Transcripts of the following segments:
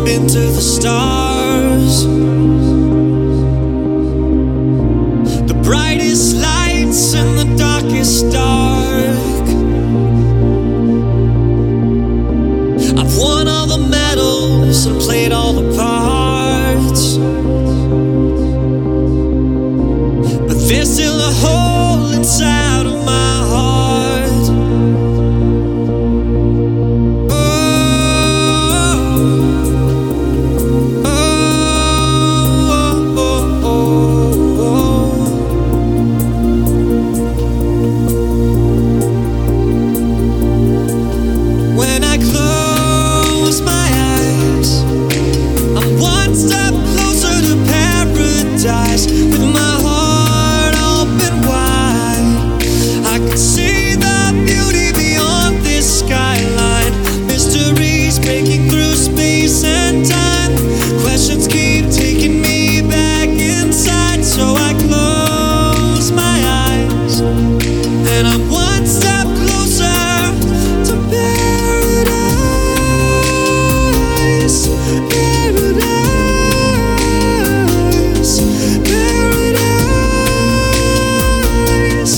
into the stars. The brightest lights in the darkest dark. I've won all the medals and played all the parts, but there's still a hole inside of my heart. When I close my eyes, I'm one step closer to paradise. With my heart open wide, I can see the beauty beyond this skyline. Mysteries breaking through space and time. Questions keep taking me back inside. So I close my eyes, and I'm one step closer to paradise. Paradise, paradise,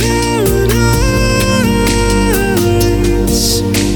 paradise.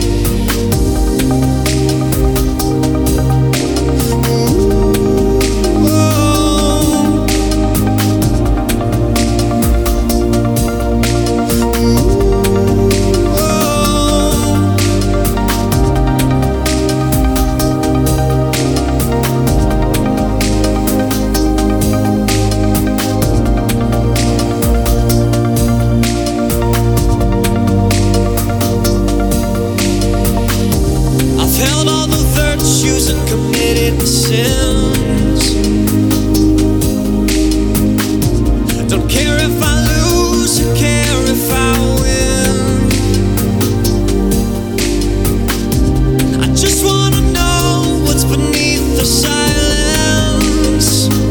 I've held all the virtues and committed the sins. Don't care if I lose, or care if I win. I just wanna know what's beneath the silence,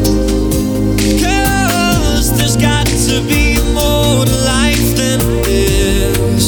'cause there's got to be more to life than this.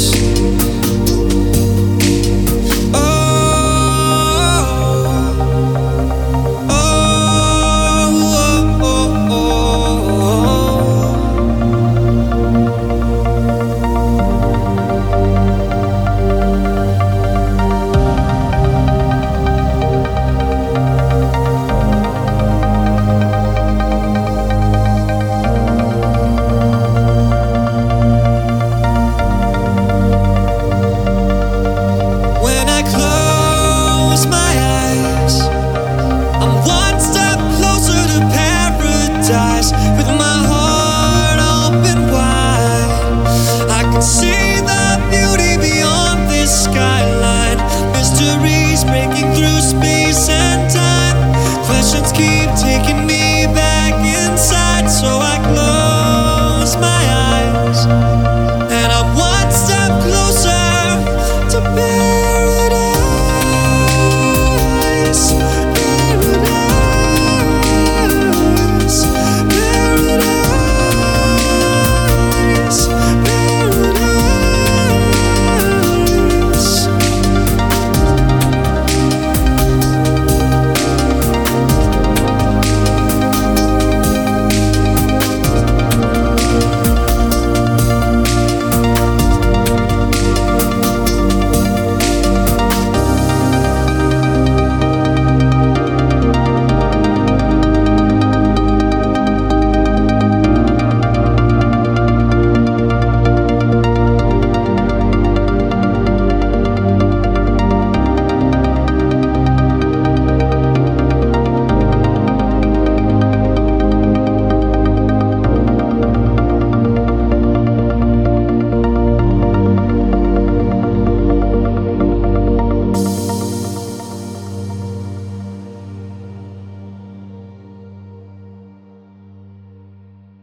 When I close my eyes, I'm one step closer to paradise. With my heart open wide, I can see the beauty beyond this skyline. Mysteries breaking through space and time. Questions keep taking me